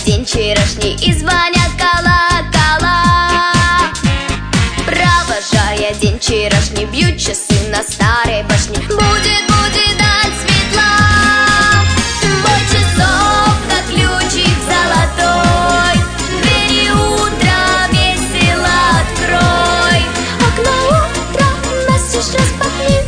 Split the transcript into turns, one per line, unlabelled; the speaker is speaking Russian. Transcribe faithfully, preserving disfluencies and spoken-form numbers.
день вчерашний, и звонят колокола. Провожая день вчерашний, бьют часы на старой башне. Будет, будет даль светла, бой часов, как ключик золотой. Двери утра весело открой, окна утра настежь распахни.